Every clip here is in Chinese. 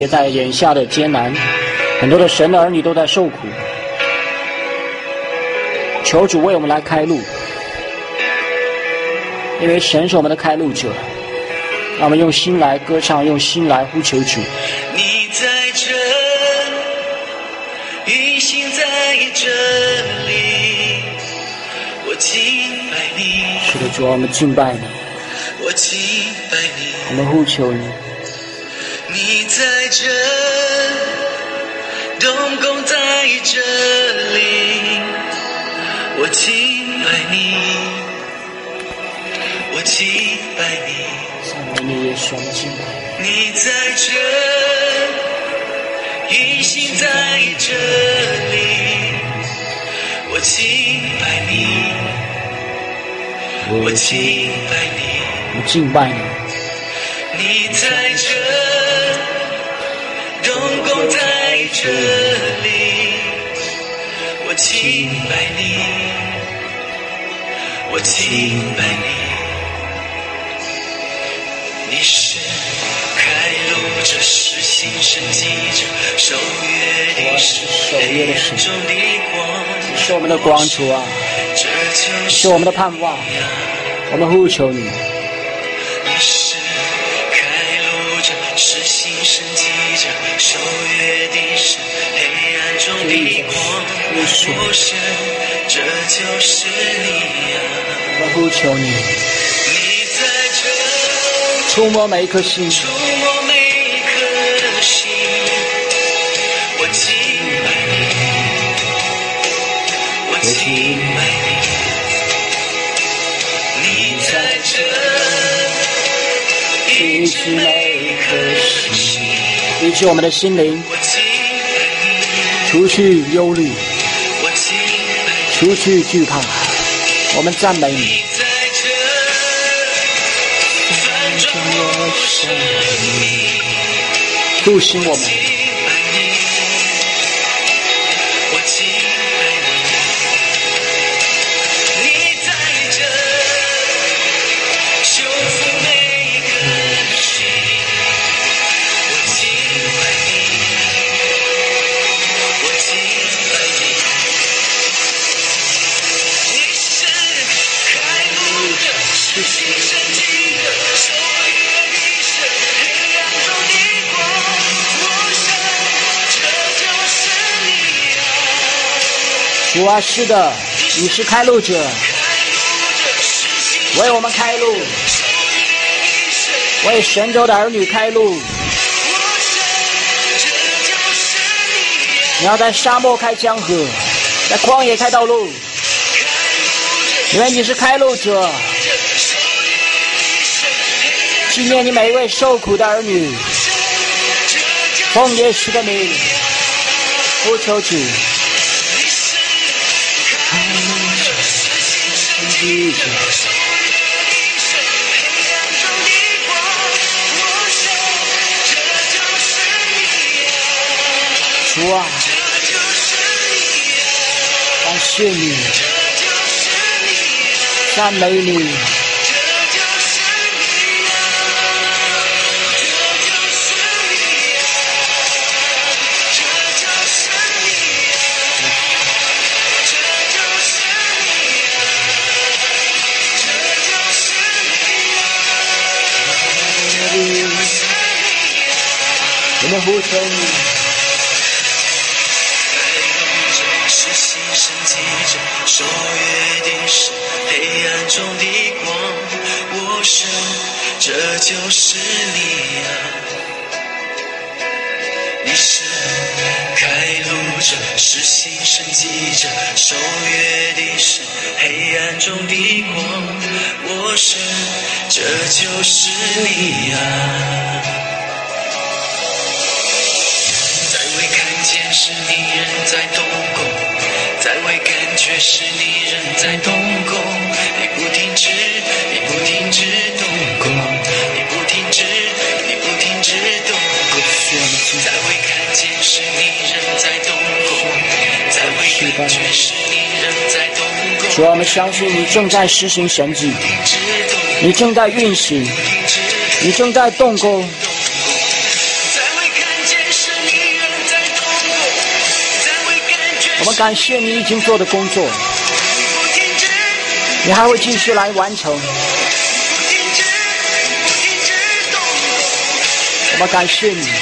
也在眼下的艰难，很多的神的儿女都在受苦。求主为我们来开路，因为神是我们的开路者。让我们用心来歌唱，用心来呼求主。 你在这，运行在这里，我敬拜你。 是的，主啊，我们敬拜你， 我敬拜你， 我们呼求你。 你在这，动工在这里，我敬拜你，我敬拜你。 赞美你，耶稣，我们敬拜你。 你在这，运行在这里，我敬拜你，我敬拜你， 我们敬拜你。 你在这，动工在这里，我敬拜你，我敬拜你。你是开路者，施行神迹者，守约的神，黑暗中的光， 是我们的光，主啊， 这就是我们的盼望。我们呼求你。 你是开路者，施行神迹者，守约的神，黑暗中的光，我神，这就是你呀！ 我们呼求你， 你在这， 触摸每一颗心， 触摸每一颗心，我敬拜你，我敬拜你，你在这，医治每一颗心， 医治我们的心灵， 我敬拜你， 除去忧虑， 我敬拜你， 除去惧怕。我们赞美你。 你在这，翻转我生命。 复兴我们， 我敬拜你，你在这，修复每一颗心，我敬拜你，我敬拜你，你是开路者，施行神迹的，守约的神，黑暗中的光。 主啊，是的，你是开路者，为我们开路，为神州的儿女开路。你要在沙漠开江河，在旷野开道路，因为你是开路者。纪念你每一位受苦的儿女，奉耶稣的名，呼求主。主啊，感谢你，赞美你。我们呼求你， 是新生记者，守约的神，黑暗中的光，我神，这就是你呀！你是开路者，是新生记者，守约的神，黑暗中的光，我神，这就是你呀！是你人在动工，在未感觉是你人在动工，你不停止，你不停止动工，你不停止，你不停止动工，在未看见是你人在动工，在未感觉是你人在动工。 主啊，我们相信你正在施行神迹，你正在运行，你正在动工。 在未看见们感谢你已经做的工作，你还会继续来完成。我们感谢你。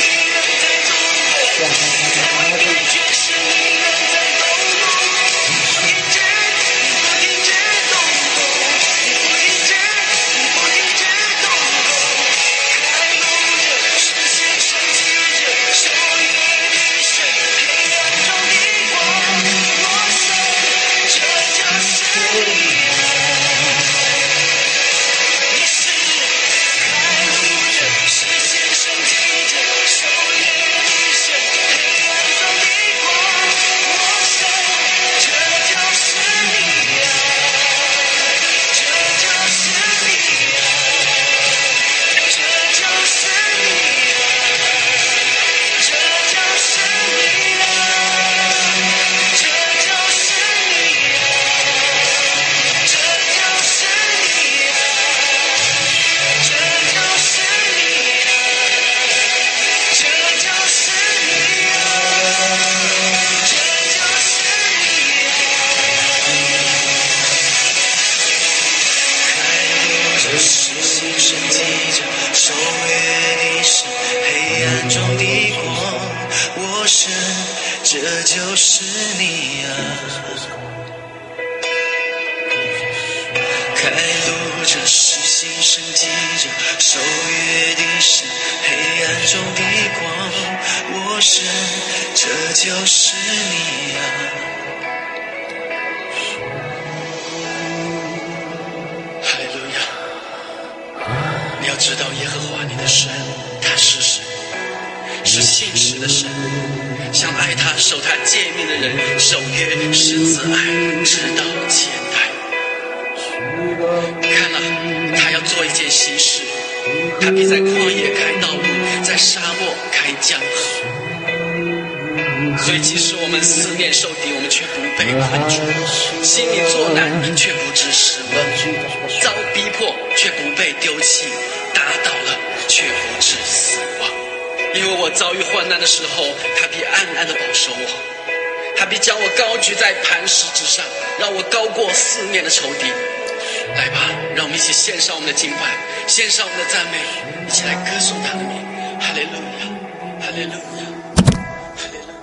献上我们的赞美，一起来歌颂他的名，哈利路亚，哈利路亚，哈利路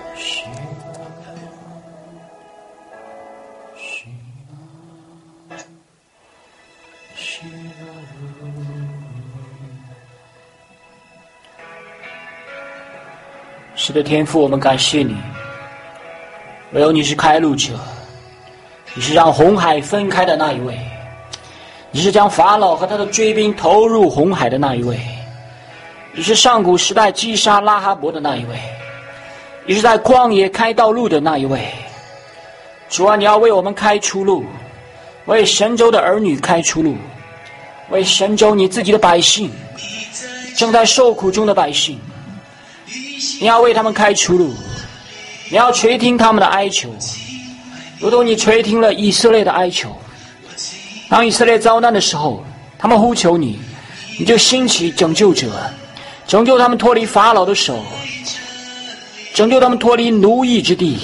亚。是的，天父，我们感谢你，唯有你是开路者，你是让红海分开的那一位。你是将法老和他的追兵投入红海的那一位，你是上古时代击杀拉哈伯的那一位，你是在旷野开道路的那一位。主啊，你要为我们开出路，为神州的儿女开出路，为神州你自己的百姓，正在受苦中的百姓，你要为他们开出路，你要垂听他们的哀求，如同你垂听了以色列的哀求。当以色列遭难的时候，他们呼求你，你就兴起拯救者，拯救他们脱离法老的手，拯救他们脱离奴役之地，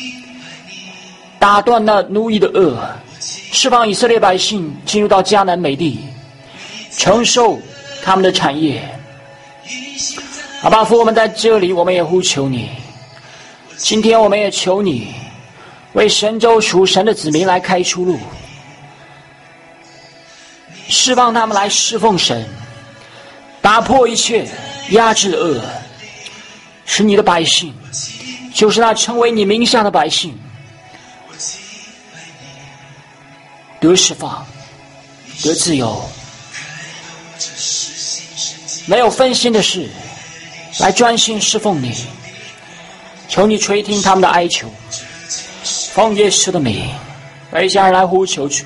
打断那奴役的恶，释放以色列百姓进入到迦南美地，承受他们的产业。阿爸父，我们在这里，我们也呼求你，今天我们也求你为神州属神的子民来开出路，释放他们来侍奉神，打破一切压制的恶，使你的百姓，就是那成为你名下的百姓，得释放，得自由，没有分心的事，来专心侍奉你。求你垂听他们的哀求，奉耶稣的名，为家人来呼求主。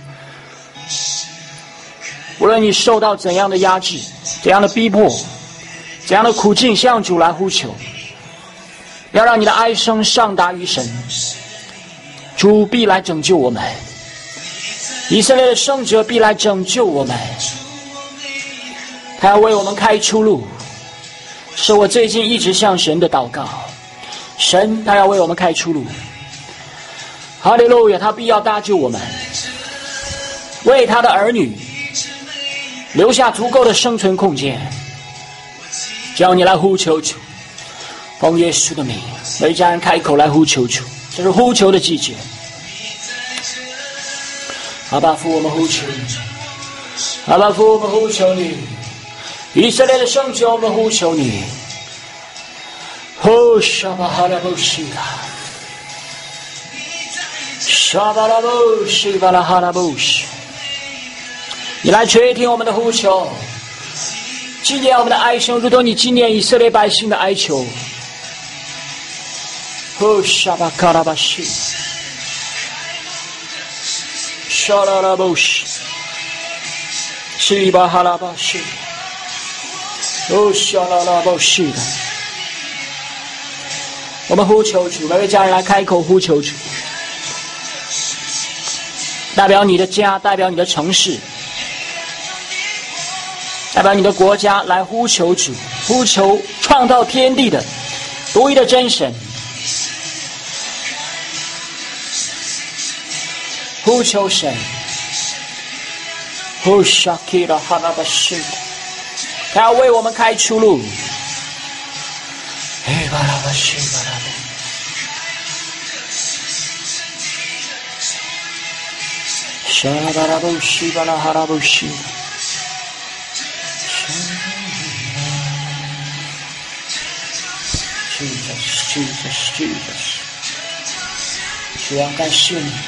无论你受到怎样的压制，怎样的逼迫，怎样的苦境，向主来呼求，要让你的哀声上达于神，主必来拯救我们，以色列的圣者必来拯救我们，他要为我们开出路，是我最近一直向神的祷告。神他要为我们开出路， 哈利路亚，他必要搭救我们，为他的儿女留下足够的生存空间。叫你来呼求主，奉耶稣的名，每家人开口来呼求主，这是呼求的季节。阿爸父，我们呼求你，阿爸父，我们呼求你，以色列的圣者，我们呼求你。哦，沙巴哈拉布西拉，沙巴拉布西巴拉哈拉布西，你来垂听我们的呼求，纪念我们的哀求，如同你纪念以色列百姓的哀求。哦，沙巴卡拉巴西，沙拉拉布西，西巴哈拉巴西，哦，沙拉拉布西的。我们呼求主，每位家人来开口呼求主，代表你的家，代表你的城市，代表你的国家来呼求主，呼求创造天地的独一的真神，呼求神。呼沙基拉哈拉巴西，他要为我们开出路。哎，巴拉巴西巴拉巴，沙巴拉布西巴拉哈拉布西。Jesus， 主要感谢你，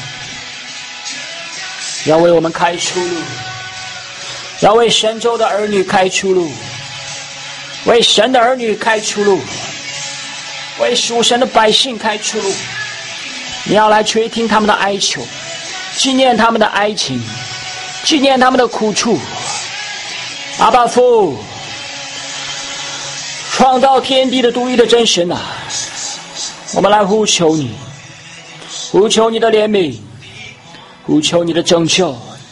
要为我们开出路，要为神州的儿女开出路，为神的儿女开出路，为属神的百姓开出路。你要来垂听他们的哀求，纪念他们的哀情，纪念他们的苦处。阿爸父，创造天地的独一的真神啊，我们来呼求你，呼求你的怜悯，呼求你的拯救。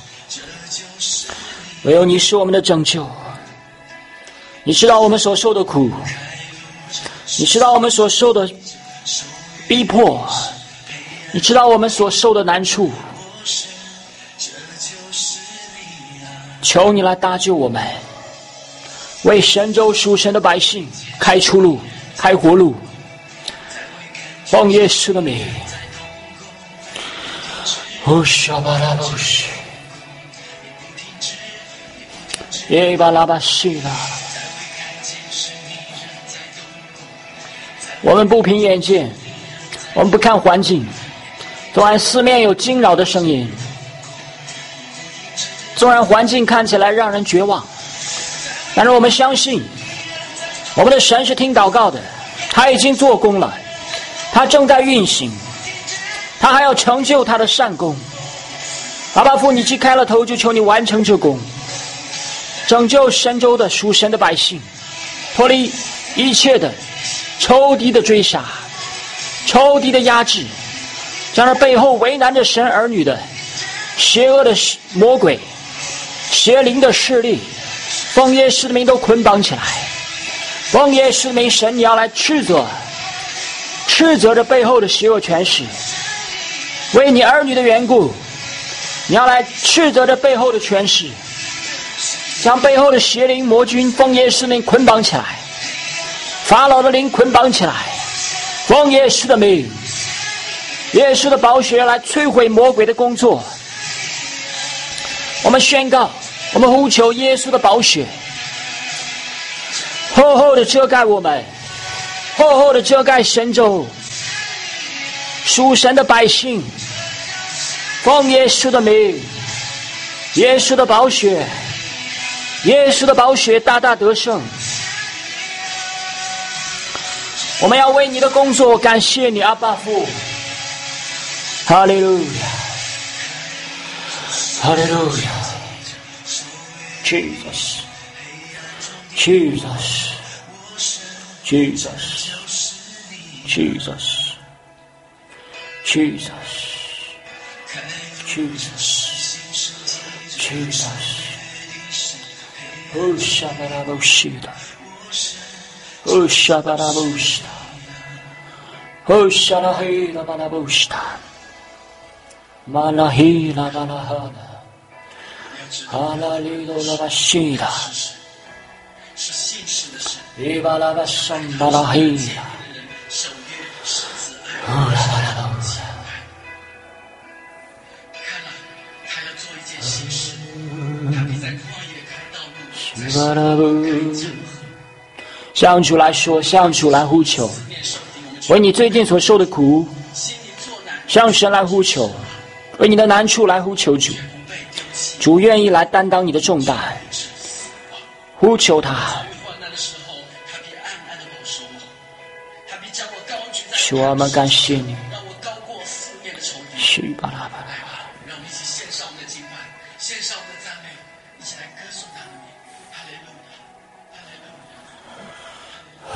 唯有你是我们的拯救，你知道我们所受的苦，你知道我们所受的逼迫，你知道我们所受的难处，求你来搭救我们，为神州属神的百姓开出路，开活路。奉耶稣的名，哦，沙巴拉布西，耶巴拉巴西拉。我们不凭眼见，我们不看环境，纵然四面有惊扰的声音，纵然环境看起来让人绝望，但是我们相信，我们的神是听祷告的，他已经做工了，他正在运行，他还要成就他的善功。阿爸父，你既开了头，就求你完成这功，拯救神州的属神的百姓，脱离一切的仇敌的追杀，仇敌的压制，将那背后为难着神儿女的邪恶的魔鬼、邪灵的势力，奉耶稣的名都捆绑起来。奉耶稣的名，神你要来斥责着背后的邪恶权势，为你儿女的缘故，你要来斥责着背后的权势，将背后的邪灵魔军奉耶稣的名捆绑起来，法老的灵捆绑起来，奉耶稣的名，耶稣的宝血来摧毁魔鬼的工作。我们宣告，我们呼求耶稣的宝血厚厚的遮盖我们，厚厚的遮盖神州属神的百姓。奉耶稣的名，耶稣的宝血，耶稣的宝血大大得胜。我们要为你的工作感谢你，阿爸父。哈利路亚，哈利路亚 ，Jesus， Jesus， Jesus， Jesus， Jesus， Jesus， 哦，沙巴拉布西的，哦，沙巴拉布西的，哦，沙拉黑拉巴拉布西的。 玛拉希拉巴拉哈拉，哈拉里多拉巴西拉， 是信实的神， 伊巴拉巴桑巴拉希拉， 守约是自爱。 乌拉巴拉拉。 看来他要做一件新事，他必在旷野开道路， 向主来说，向主来呼求，为你最近所受的苦，向神来呼求，为你的难处来呼求主。主愿意来担当你的重担，呼求他。主，我们感谢你。许巴拉巴拉巴拉。 让我们一起献上我们的敬拜，献上我们的赞美，一起来歌颂他的名。哈利路亚，哈利路亚。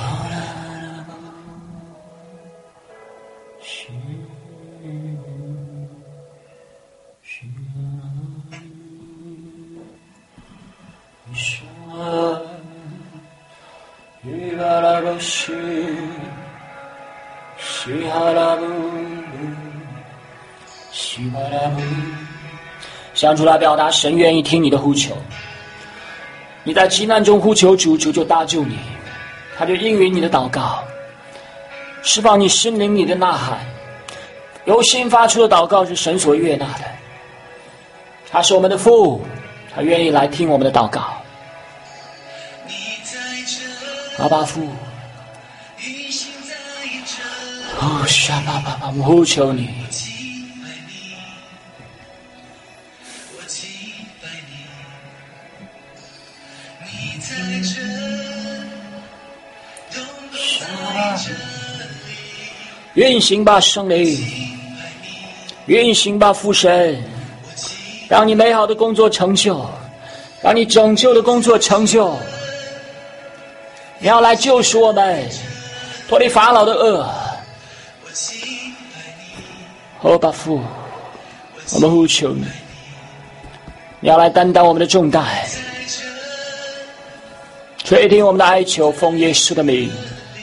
向主来表达，神愿意听你的呼求。你在急难中呼求主，主就搭救你，他就应允你的祷告，释放你心灵里的呐喊。由心发出的祷告是神所悦纳的，他是我们的父，他愿意来听我们的祷告。阿爸父，哦，沙巴巴巴，我们呼求你。运行吧，圣灵，运行吧，父神，让你美好的工作成就，让你拯救的工作成就。你要来救赎我们，脱离法老的恶。哦，巴父，我们呼求你，你要来担当我们的重担，垂听我们的哀求，奉耶稣的名。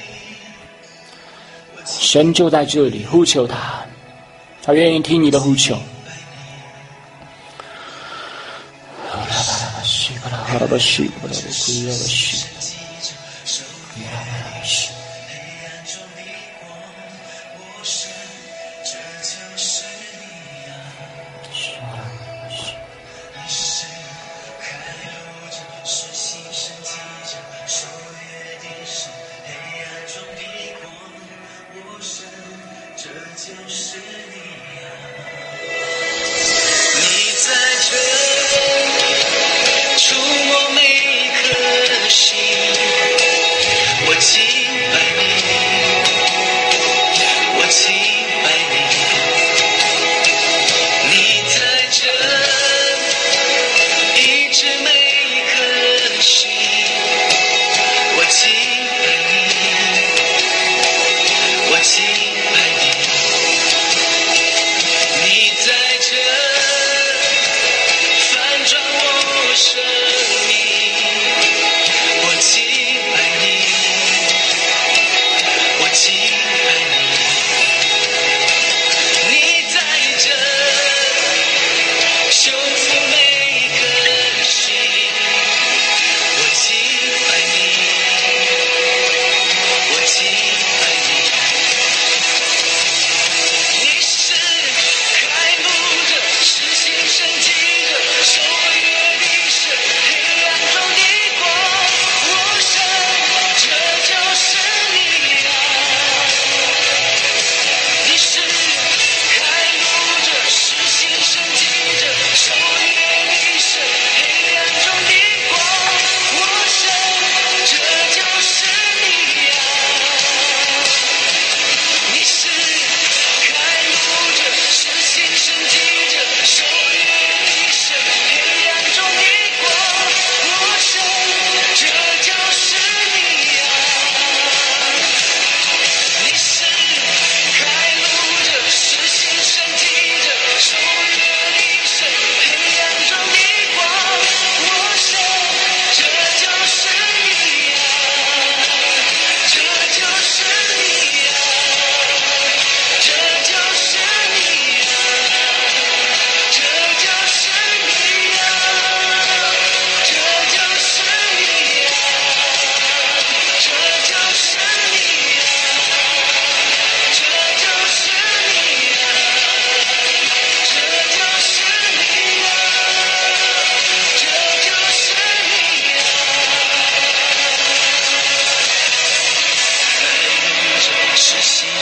神就在这里，呼求他，他愿意听你的呼求。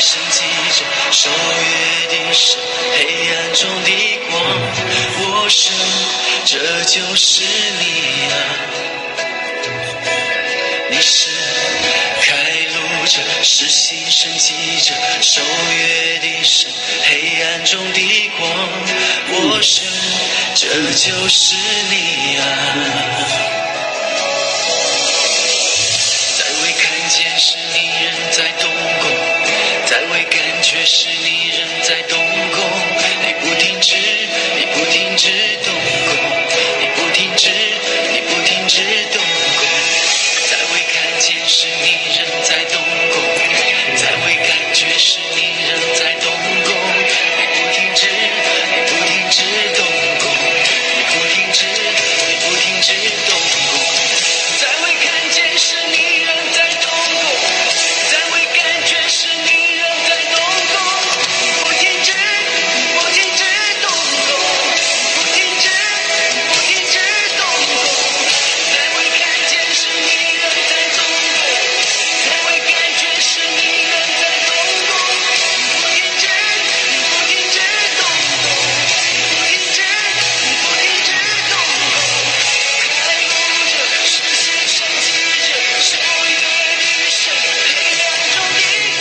生记着守约的神，黑暗中的光，我神，这就是你啊！你是开路者，实行生记着守约的神，黑暗中的光，我神，这就是你啊！见是你人在动工，在未感觉是你人在动工，你不停止，你不停止动工，你不停止，你不停止动工，在未看见是你人在动工，在未感觉是你人在动工，你不停止，你不停止动工，你不停止，你不停止动工，在未看见是你人在动工。是你人在动工，不停止，不停止动工，不停止，不停止动工，在未看见是你人在动工，在未感觉是你人在动工，不停止，不停止动工，不停止，不停止动工，开路者，实行生记者，守约的神，黑暗中的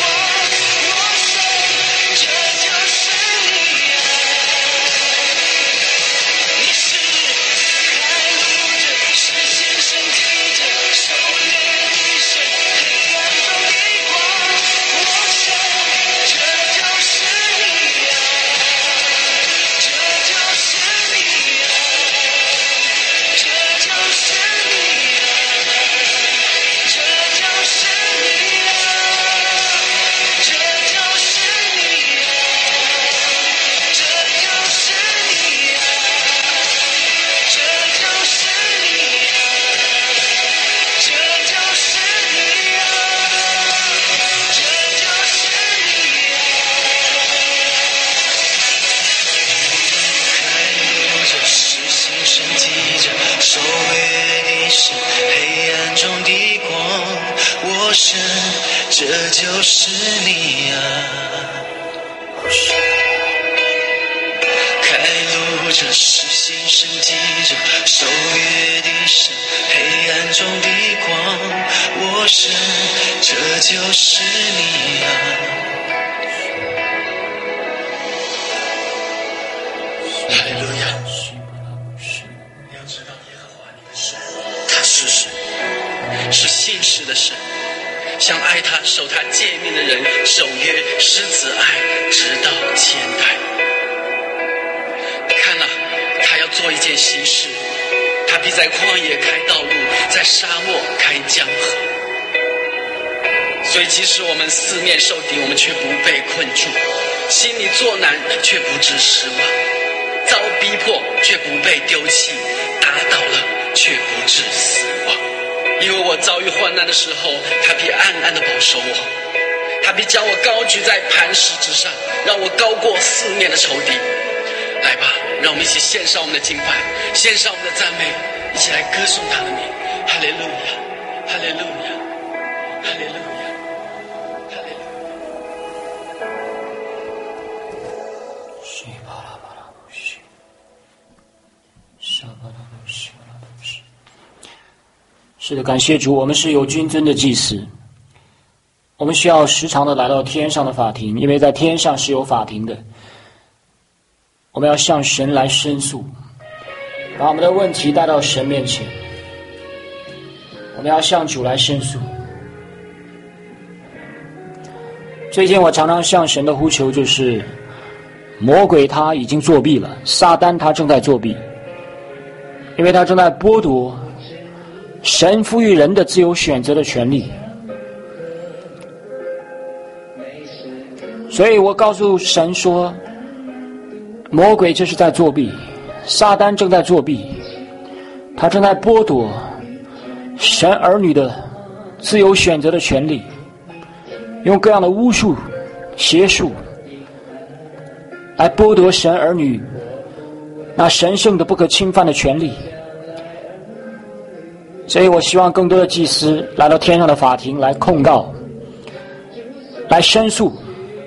这就是你啊！开路者，实行生记者，守约的神，黑暗中的光，我神，这就是你啊！哈利路亚！你要知道耶和华你的神，他是神，是信实的神。向爱他、守他诫命的人守约施慈爱，直到千代。看啊，他要做一件新事，他必在旷野开道路，在沙漠开江河。所以即使我们四面受敌，我们却不被困住；心里作难，却不致失望；遭逼迫，却不被丢弃；打倒了，却不致死亡。因为我遭遇患难的时候，他必暗暗地保守我，他必将我高举在磐石之上，让我高过四面的仇敌。来吧，让我们一起献上我们的敬拜，献上我们的赞美，一起来歌颂他的名。哈利路亚，哈利路亚，哈利路亚，哈利路亚。 是的，感谢主，我们是有君尊的祭司，我们需要时常的来到天上的法庭，因为在天上是有法庭的。我们要向神来申诉，把我们的问题带到神面前，我们要向主来申诉。最近我常常向神的呼求就是魔鬼他已经作弊了，撒旦他正在作弊，因为他正在剥夺神赋予人的自由选择的权利。所以我告诉神说，魔鬼这是在作弊，撒旦正在作弊，他正在剥夺神儿女的自由选择的权利，用各样的巫术邪术来剥夺神儿女那神圣的不可侵犯的权利。所以我希望更多的祭司来到天上的法庭来控告，来申诉，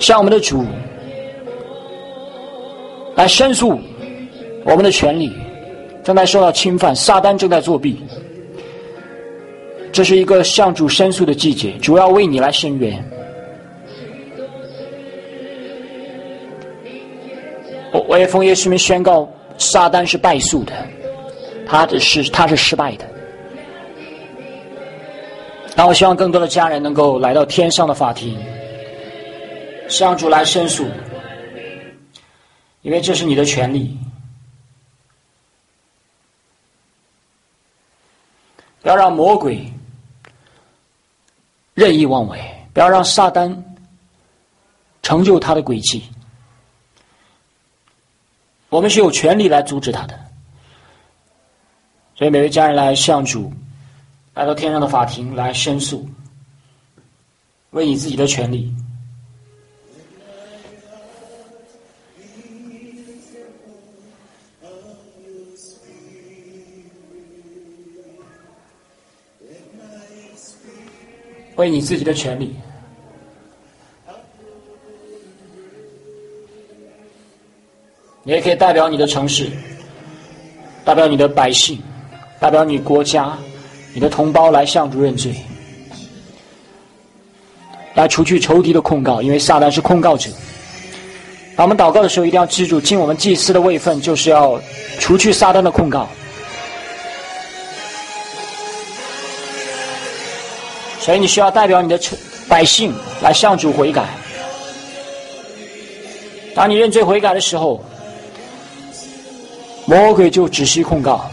向我们的主来申诉我们的权利正在受到侵犯，撒旦正在作弊。这是一个向主申诉的季节，主要为你来伸冤。我也奉耶稣名宣告，撒旦是败诉的，他是失败的。那我希望更多的家人能够来到天上的法庭，向主来申诉，因为这是你的权利。不要让魔鬼任意妄为，不要让撒旦成就他的诡计。我们是有权利来阻止他的。所以每位家人来向主，来到天上的法庭来申诉，为你自己的权利。为你自己的权利。你也可以代表你的城市，代表你的百姓，代表你国家，你的同胞来向主认罪，来除去仇敌的控告，因为撒旦是控告者。当我们祷告的时候，一定要记住，尽我们祭司的位分，就是要除去撒旦的控告。所以你需要代表你的百姓来向主悔改。当你认罪悔改的时候，魔鬼就止息控告。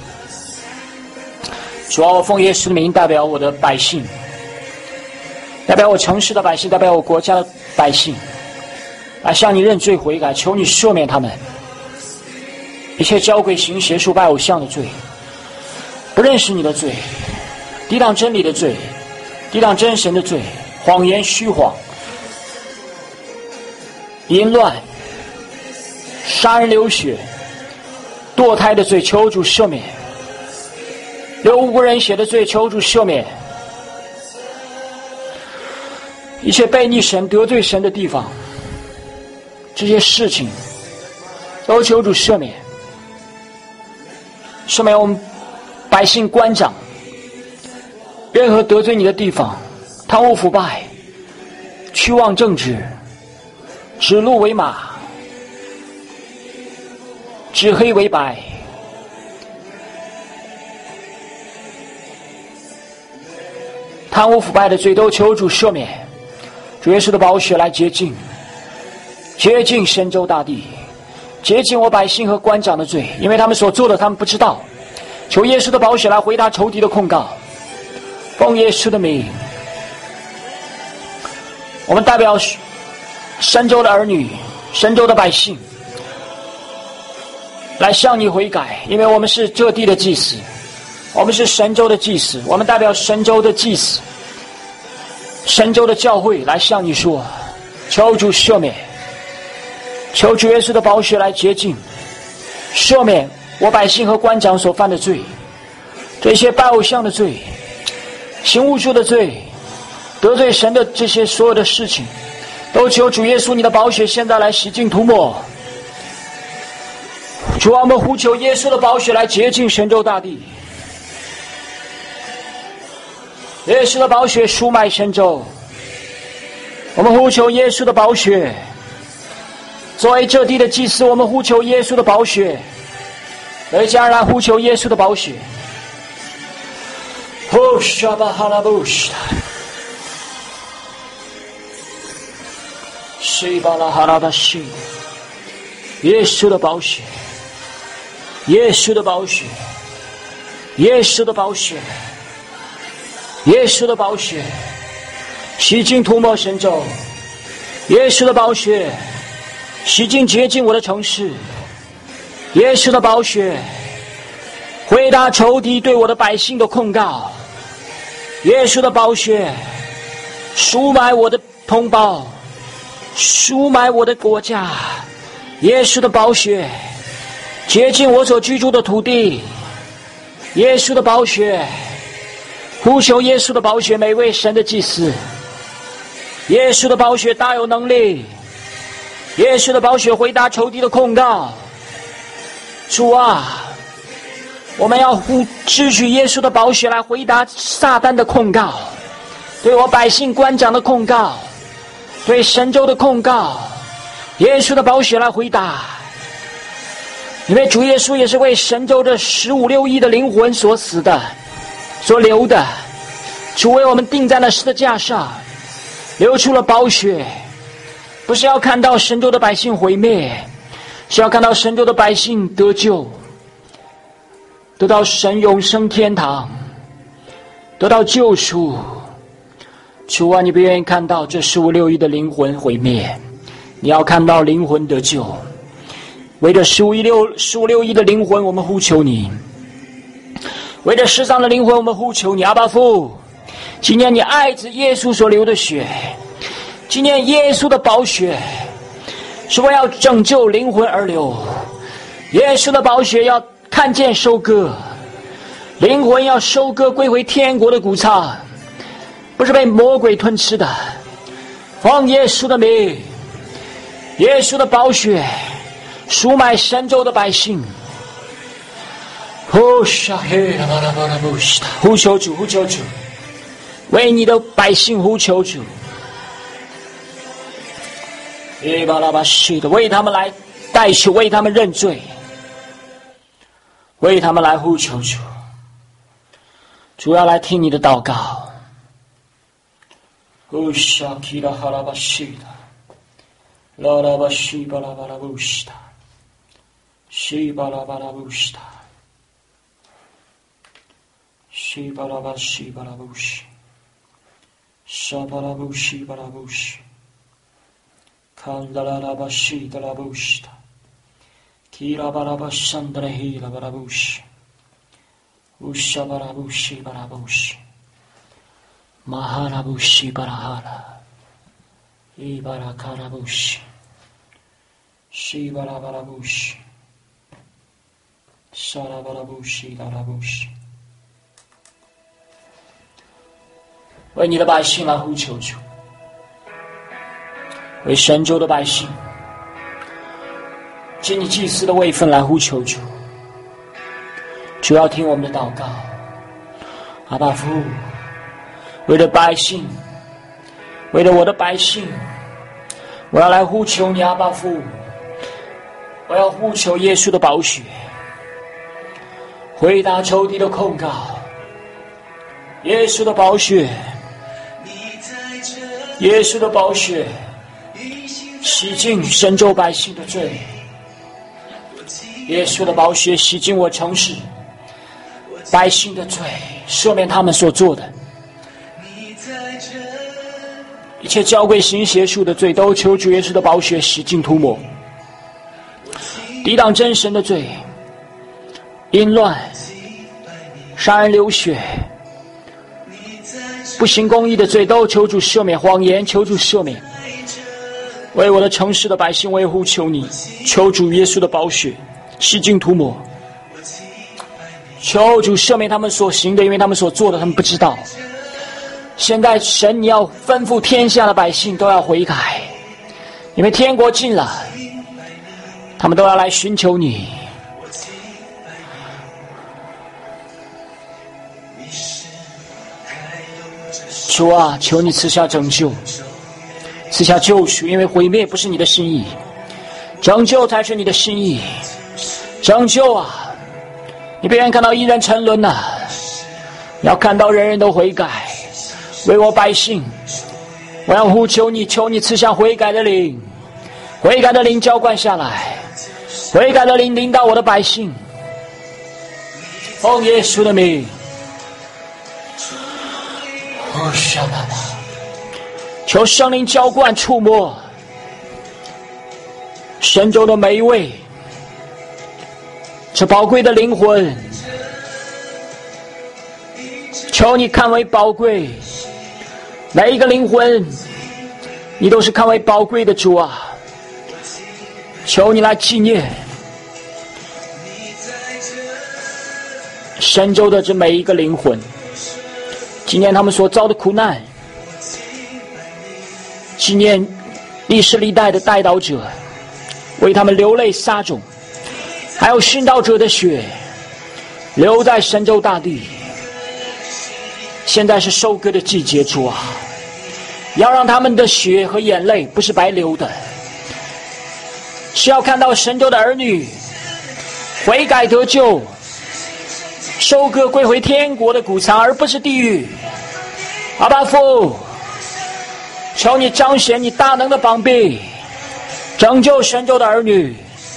主啊，我奉耶稣的名，代表我的百姓，代表我城市的百姓，代表我国家的百姓，来向你认罪悔改，求你赦免他们一切交鬼行邪术拜偶像的罪，不认识你的罪，抵挡真理的罪，抵挡真神的罪，谎言虚谎，淫乱，杀人流血，堕胎的罪，求主赦免；流无辜人血的罪，求主赦免；一切悖逆神得罪神的地方，这些事情都求主赦免。赦免我们百姓官长任何得罪你的地方，贪污腐败，屈枉正直，指鹿为马，指黑为白，贪污腐败的罪都求主赦免。主耶稣的宝血来洁净神州大地，洁净我百姓和官长的罪，因为他们所做的他们不知道。求耶稣的宝血来回答仇敌的控告，奉耶稣的名，我们代表神州的儿女，神州的百姓来向你悔改，因为我们是这地的祭司，我们是神州的祭司，我们代表神州的祭司，神州的教会来向你说，求主赦免，求主耶稣的宝血来洁净赦免我百姓和官长所犯的罪，这些拜偶像的罪，行巫术的罪，得罪神的这些所有的事情，都求主耶稣你的宝血现在来洗净涂抹。主啊，我们呼求耶稣的宝血来洁净神州大地，耶稣的宝血赎买神州，我们呼求耶稣的宝血，作为这地的祭司，我们呼求耶稣的宝血，每家人来呼求耶稣的宝血。哦，沙巴哈拉布什，西巴拉哈拉巴西，耶稣的宝血，耶稣的宝血，耶稣的宝血，耶稣的宝血，洗净涂抹神州，耶稣的宝血，洗净洁净我的城市，耶稣的宝血，回答仇敌对我的百姓的控告，耶稣的宝血，赎买我的同胞，赎买我的国家，耶稣的宝血，洁净我所居住的土地，耶稣的宝血，呼求耶稣的宝血，每位神的祭司，耶稣的宝血大有能力， 耶稣的宝血回答仇敌的控告。主啊，我们要支取耶稣的宝血来回答撒旦的控告，对我百姓官长的控告，对神州的控告，耶稣的宝血来回答。因为主耶稣也是为神州这15-16亿的灵魂所死的，所流的。主为我们钉在了十字架上，流出了宝血，不是要看到神州的百姓毁灭，是要看到神州的百姓得救，得到神永生天堂，得到救赎。主啊，你不愿意看到这15-16亿的灵魂毁灭，你要看到灵魂得救。为着15-16亿的灵魂，我们呼求你；为着世上的灵魂，我们呼求你。阿爸父，今年你爱子耶稣所流的血，今年耶稣的宝血是为要拯救灵魂而流。耶稣的宝血要看见收割，灵魂要收割归回天国的谷仓，不是被魔鬼吞吃的。奉耶稣的名，耶稣的宝血赎买神州的百姓。呼求主，呼求主，为你的百姓呼求主。为他们来代求，为他们认罪，为他们来呼求主。主要来听你的祷告。西巴拉巴拉布西塔，西巴拉巴西巴拉布西，沙巴拉布西巴拉布西，看达拉拉巴西达拉布西塔，基拉巴拉巴山达拉希拉巴拉布西，乌沙巴拉布西巴拉布西，马哈拉布西巴拉哈拉，伊巴拉卡拉布西，西巴拉巴拉布西。沙拉巴拉布西，拉拉布西，为你的百姓来呼求主，为神州的百姓，尽你祭司的位分来呼求主。主要听我们的祷告，阿爸父，为了百姓，为了我的百姓，我要来呼求你，阿爸父，我要呼求耶稣的宝血。回答仇敌的控告，耶稣的宝血，耶稣的宝血洗净神州百姓的罪，耶稣的宝血洗净我城市百姓的罪，赦免他们所做的一切交鬼行邪术的罪，都求主耶稣的宝血洗净涂抹，抵挡真神的罪，淫乱、杀人流血、不行公义的罪，都求主赦免；谎言求主赦免。为我的城市的百姓，我也呼求你，求主耶稣的宝血洗净涂抹，求主赦免他们所行的，因为他们所做的他们不知道。现在神你要吩咐天下的百姓都要悔改，因为天国近了，他们都要来寻求你。主啊，求你赐下拯救，赐下救赎，因为毁灭不是你的心意，拯救才是你的心意。拯救啊，你不愿看到一人沉沦啊，你要看到人人都悔改。为我百姓，我要呼求你，求你赐下悔改的灵，悔改的灵浇灌下来，悔改的灵领导我的百姓。奉耶稣的名，求圣灵浇灌触摸神州的每一位这宝贵的灵魂，求你看为宝贵，每一个灵魂你都是看为宝贵的主啊，求你来纪念神州的这每一个灵魂，纪念他们所遭的苦难，纪念历世历代的代祷者， 为他们流泪撒种，还有殉道者的血流在神州大地。现在是收割的季节，主啊，要让他们的血和眼泪不是白流的，是要看到神州的儿女悔改得救，收割归回天国的谷仓，而不是地狱。阿爸父，求你彰显你大能的膀臂，拯救神州的儿女，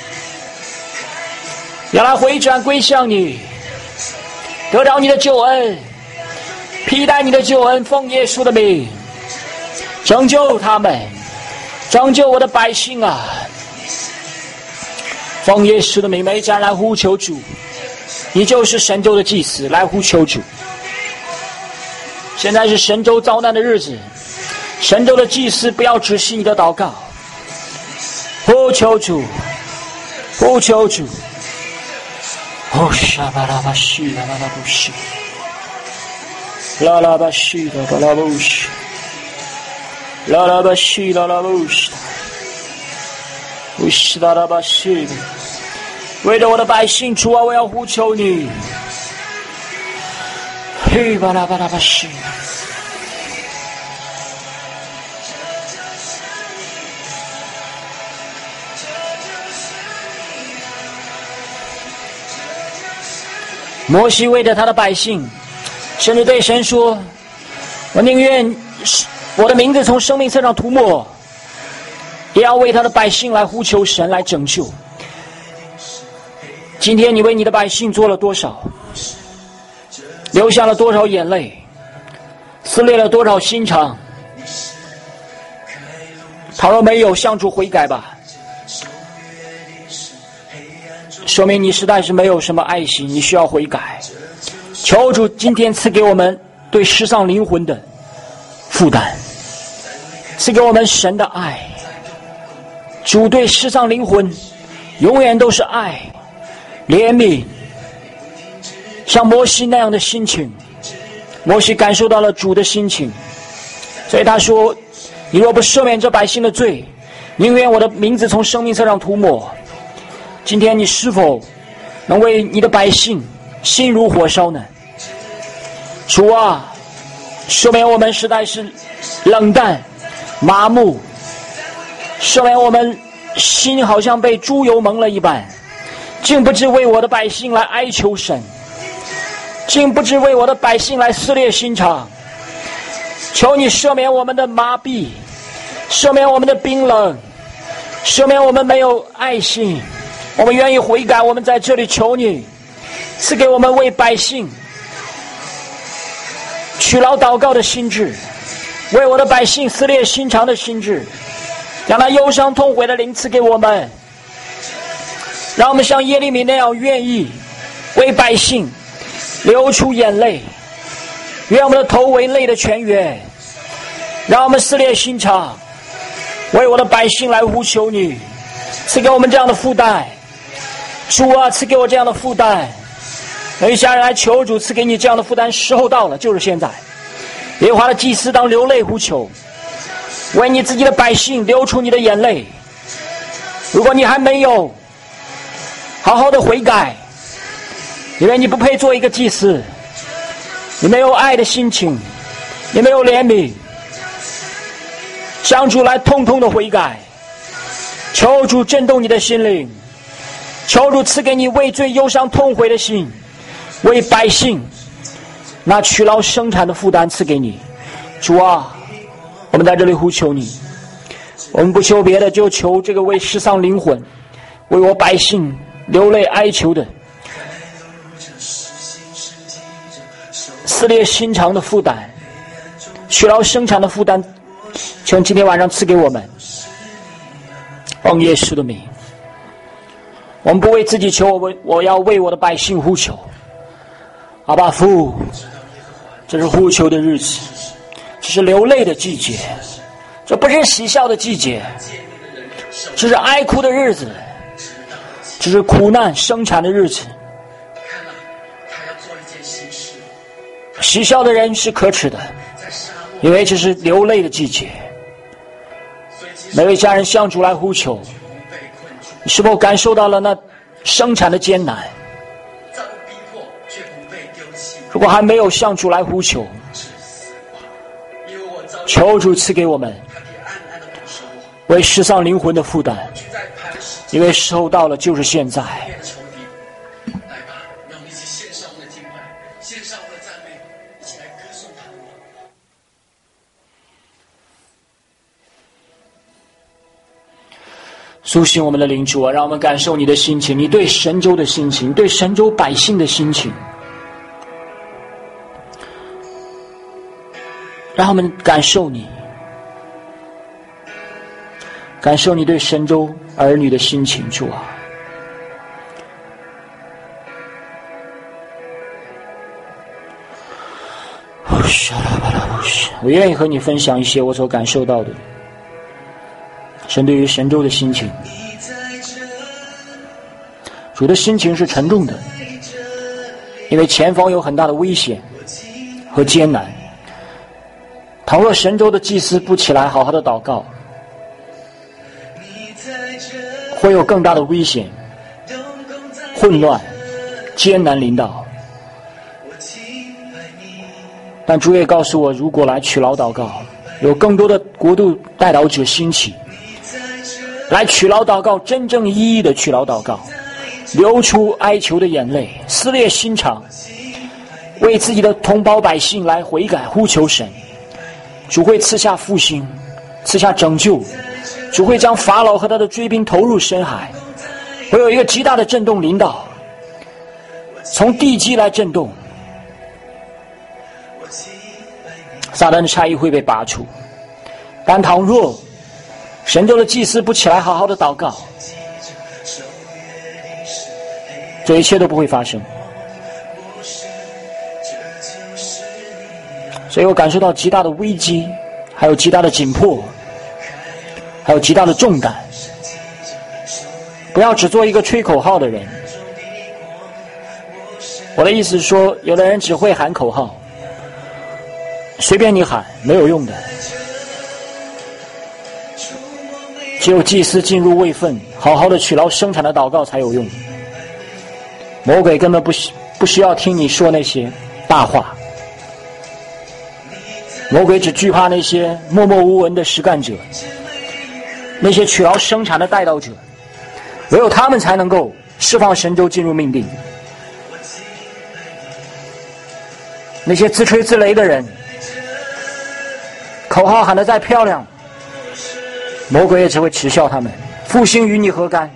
要来回转归向你，得到你的救恩，披戴你的救恩，奉耶稣的名拯救他们，拯救我的百姓啊！奉耶稣的名，每一家来呼求主，你就是神州的祭司，来呼求主。现在是神州遭难的日子，神州的祭司不要止息你的祷告，呼求主，呼求主。哦，沙巴拉巴西拉巴拉布西，拉拉巴西拉巴拉布西，拉拉巴西拉拉布西，乌西拉拉巴西。为了我的百姓，主啊，我要呼求你。嘿巴拉巴拉巴西。摩西为着他的百姓，甚至对神说：“我宁愿我的名字从生命册上涂抹，也要为他的百姓来呼求神来拯救。”今天你为你的百姓做了多少？流下了多少眼泪？撕裂了多少心肠？倘若没有，向主悔改吧，说明你实在是没有什么爱心，你需要悔改。求主今天赐给我们对失丧灵魂的负担，赐给我们神的爱。主对失丧灵魂永远都是爱、怜悯，像摩西那样的心情。摩西感受到了主的心情，所以他说：“你若不赦免这百姓的罪，宁愿我的名字从生命册上涂抹。”今天你是否能为你的百姓心如火烧呢？主啊，赦免我们实在是冷淡麻木，赦免我们心好像被猪油蒙了一般，竟不知为我的百姓来哀求神，竟不知为我的百姓来撕裂心肠。求你赦免我们的麻痹，赦免我们的冰冷，赦免我们没有爱心。我们愿意悔改，我们在这里求你赐给我们为百姓取劳祷告的心志，为我的百姓撕裂心肠的心志，让那忧伤痛悔的灵赐给我们，让我们像耶利米那样愿意为百姓流出眼泪，愿我们的头为泪的泉源，让我们撕裂心肠，为我的百姓来呼求你，赐给我们这样的负担。主啊，赐给我这样的负担。有一家人来求主赐给你这样的负担，时候到了，就是现在。耶和华的祭司当流泪呼求，为你自己的百姓流出你的眼泪。如果你还没有好好的悔改，因为你不配做一个祭司，你没有爱的心情，你没有怜悯，向主来痛痛的悔改，求主震动你的心灵，求主赐给你为罪忧伤痛悔的心，为百姓那取劳生产的负担赐给你。主啊，我们在这里呼求你，我们不求别的，就求这个为失丧灵魂，为我百姓流泪哀求的撕裂心肠的负担，取劳生产的负担，求今天晚上赐给我们。奉耶稣的名，我们不为自己求，我要为我的百姓呼求。阿爸父，这是呼求的日子，这是流泪的季节，这不是喜笑的季节，这是哀哭的日子，这是苦难生产的日子。喜笑的人是可耻的，因为这是流泪的季节。每位家人向主来呼求， 你是否感受到了那生产的艰难？如果还没有向主来呼求，求主赐给我们为失丧灵魂的负担，因为时候到了，就是现在。苏醒我们的灵主啊，让我们感受你的心情，你对神州的心情，对神州百姓的心情，让我们感受你，感受你对神州儿女的心情，主啊。我愿意和你分享一些我所感受到的神对于神州的心情。主的心情是沉重的，因为前方有很大的危险和艰难。倘若神州的祭司不起来好好的祷告，会有更大的危险、混乱、艰难临到。但主也告诉我，如果来取劳祷告，有更多的国度代祷者兴起，来取劳祷告，真正意义的取劳祷告，流出哀求的眼泪，撕裂心肠，为自己的同胞百姓来悔改呼求神。主会赐下复兴，赐下拯救，主会将法老和他的追兵投入深海，会有一个极大的震动临到，从地基来震动，撒旦的差役会被拔除。但倘若神州的祭司不起来好好的祷告，这一切都不会发生。所以我感受到极大的危机，还有极大的紧迫，还有极大的重担。不要只做一个吹口号的人。我的意思是说，有的人只会喊口号，随便你喊，没有用的。只有祭司进入位分，好好的取劳生产的祷告才有用。魔鬼根本不需要听你说那些大话。魔鬼只惧怕那些默默无闻的实干者，那些取劳生产的代祷者，唯有他们才能够释放神州进入命定。那些自吹自擂的人，口号喊得再漂亮，魔鬼也只会耻笑他们。复兴与你何干？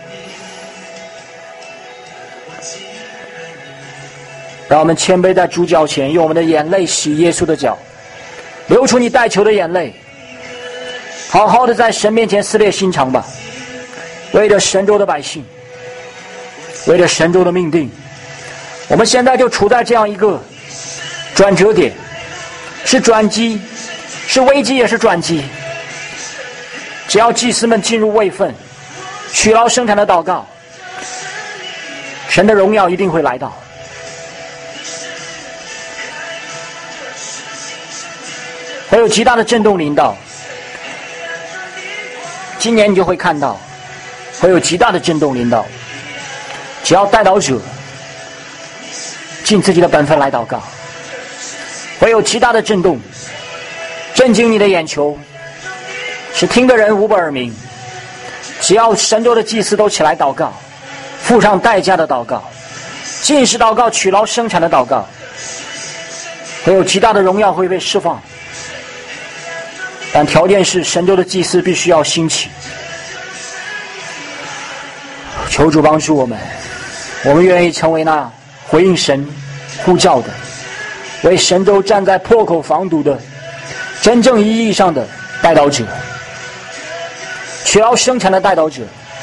让我们谦卑在主脚前，用我们的眼泪洗耶稣的脚，流出你代求的眼泪，好好的在神面前撕裂心肠吧。为着神州的百姓，为着神州的命定，我们现在就处在这样一个转折点，是转机，是危机也是转机。只要祭司们进入位分，取劳生产的祷告，神的荣耀一定会来到。会有极大的震动临到，今年你就会看到会有极大的震动临到。只要代祷者尽自己的本分来祷告，会有极大的震动，震惊你的眼球，使听的人无不耳鸣。只要神州的祭司都起来祷告，付上代价的祷告，禁食祷告，取劳生产的祷告，会有极大的荣耀会被释放。但条件是神州的祭司必须要兴起。求主帮助我们，我们愿意成为那回应神呼叫的，为神州站在破口防堵的真正意义上的代祷者，取劳生产的代祷者。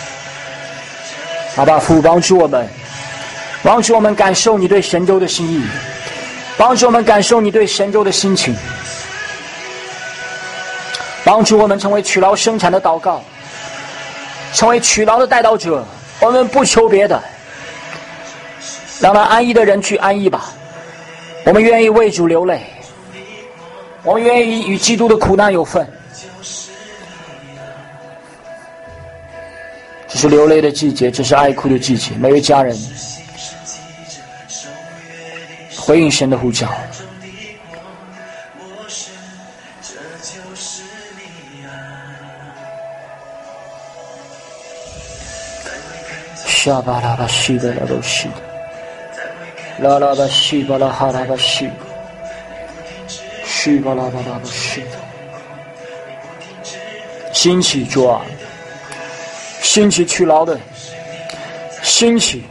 阿爸父，帮助我们，帮助我们感受你对神州的心意，帮助我们感受你对神州的心情，帮助我们成为取劳生产的祷告，成为取劳的代祷者。我们不求别的，让那安逸的人去安逸吧。我们愿意为主流泪，我们愿意与基督的苦难有份。 这是流泪的季节，这是爱哭的季节。每位家人回应神的呼召。沙巴拉巴西巴拉巴西，拉拉巴西巴拉哈拉巴西，西巴拉巴拉巴西。兴起主啊，兴起去劳的，兴起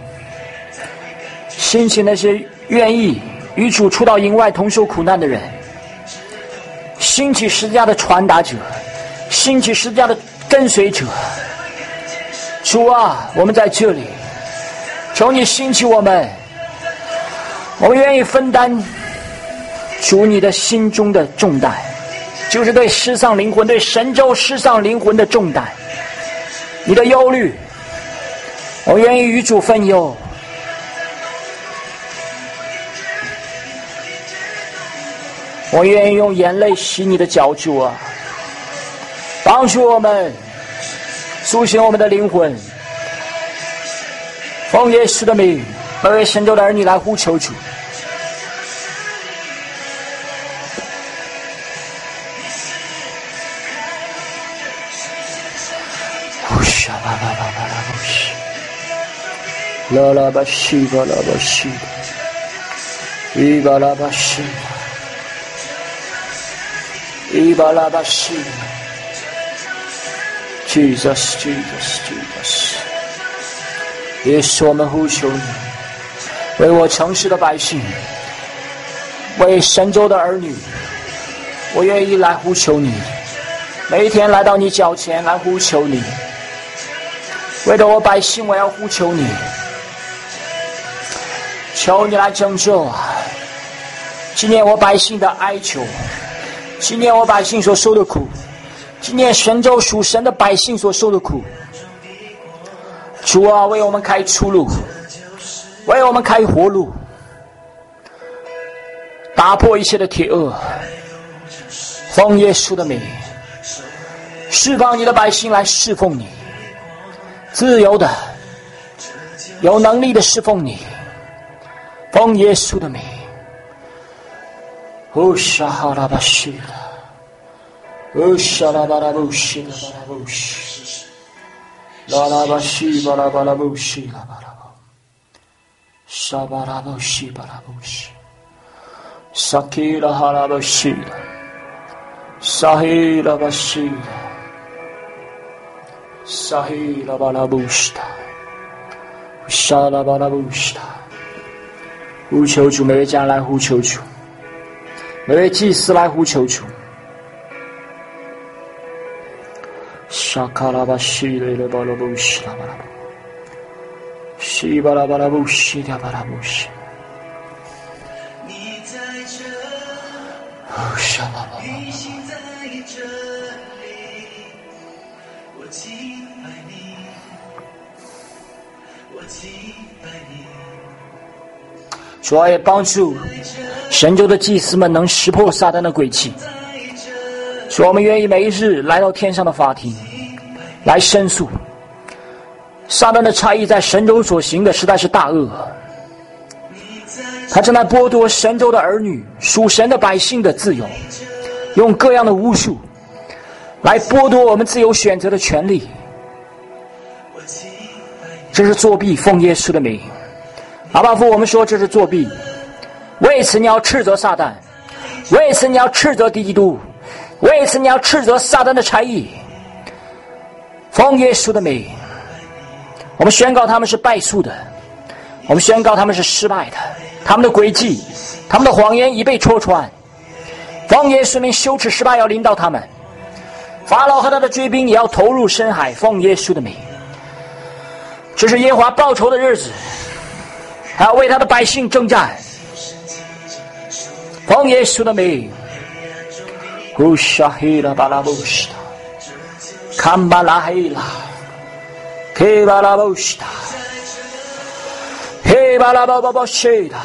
那些愿意与主出到营外同受苦难的人，兴起十字架的传达者，兴起十字架的跟随者。主啊，我们在这里，求你兴起我们，我们愿意分担主你的心中的重担，就是对失丧灵魂、对神州失丧灵魂的重担，你的忧虑，我愿意与主分忧。我愿意用眼泪洗你的脚，主啊，帮助我们苏醒我们的灵魂。奉耶稣的名，每位神州的儿女来呼求主。啦啦巴西巴拉巴西，伊巴拉巴西，伊巴拉巴西。Jesus, Jesus, Jesus。耶稣，我们呼求你，为我城市的百姓，为神州的儿女，我愿意来呼求你，每一天来到你脚前来呼求你。为了我百姓，我要呼求你，求你来拯救啊！纪念我百姓的哀求，纪念我百姓所受的苦，纪念神州属神的百姓所受的苦。主啊，为我们开出路，为我们开活路，打破一切的铁轭。奉耶稣的名，释放你的百姓来侍奉你，自由的有能力的侍奉你。奉耶稣的名，乌沙哈拉巴西拉，乌沙拉巴拉布西拉巴拉布西，拉拉巴西巴拉巴拉布西拉巴拉布，沙巴拉布西巴拉布西，萨基拉哈拉布西拉，萨希拉巴西拉，萨希拉巴拉布西拉，沙拉巴拉布西拉。呼求主，每位家人来呼求主，每位祭司来呼求主。沙卡拉巴西雷勒巴拉布西拉巴拉布，西巴拉巴拉布西拉巴拉布西。 你在这哦，沙巴巴巴。 你心在这里，我敬拜你，我敬拜你。 主啊，也帮助神州的祭司们能识破撒旦的诡计。主，我们愿意每一日来到天上的法庭，来申诉撒旦的差役在神州所行的实在是大恶，他正在剥夺神州的儿女、属神的百姓的自由，用各样的巫术来剥夺我们自由选择的权利。这是作弊，奉耶稣的名。阿爸父，我们说这是作弊，为此你要斥责撒旦，为此你要斥责敌基督，为此你要斥责撒旦的差役。奉耶稣的名，我们宣告他们是败诉的，我们宣告他们是失败的，他们的诡计，他们的谎言已被戳穿。奉耶稣名，羞耻失败要临到他们，法老和他的追兵也要投入深海。奉耶稣的名，这是耶和华报仇的日子，还要为他的百姓征战。奉耶稣的名，乌沙希拉巴拉布什塔，坎巴拉希拉，克巴拉布什塔，克巴拉巴巴巴谢拉，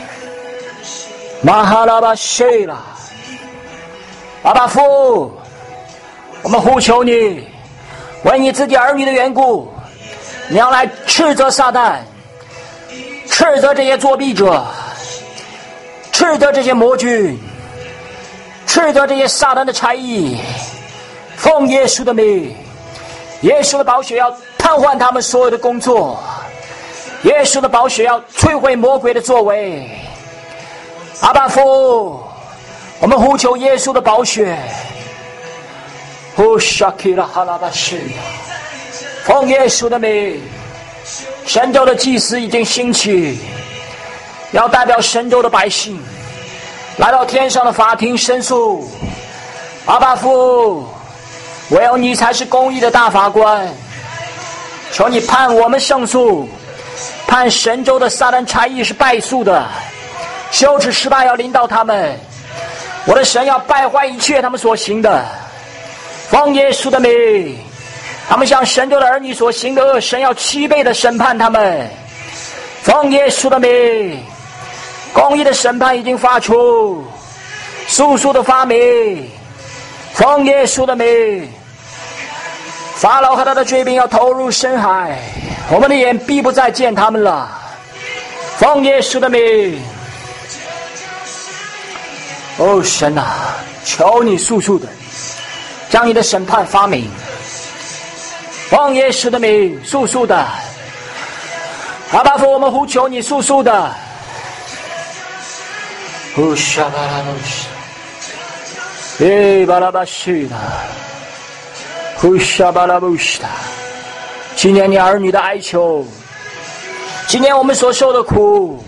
马哈拉巴谢拉。阿爸父，我们呼求你，为你自己儿女的缘故， 你要来斥责撒旦，斥责这些作弊者，斥责这些魔君，斥责这些撒旦的差役。奉耶稣的名，耶稣的宝血要瘫痪他们所有的工作，耶稣的宝血要摧毁魔鬼的作为。阿爸父，我们呼求耶稣的宝血。奉耶稣的名，神州的祭司已经兴起，要代表神州的百姓来到天上的法庭申诉。阿爸父，唯有你才是公义的大法官，求你判我们胜诉，判神州的撒旦差役是败诉的，羞耻失败要临到他们，我的神要败坏一切他们所行的。奉耶稣的名，他们向神州的儿女所行的恶，神要7倍的审判他们。奉耶稣的名，公义的审判已经发出，速速的发明。奉耶稣的名，法老和他的追兵要投入深海，我们的眼必不再见他们了。奉耶稣的名，哦神啊，求你速速的将你的审判发明。奉耶稣的名，速速的。阿爸父，我们呼求你速速的。乌沙巴拉布西，巴拉巴西的，乌沙巴拉布西的。纪念你儿女的哀求，纪念我们所受的苦。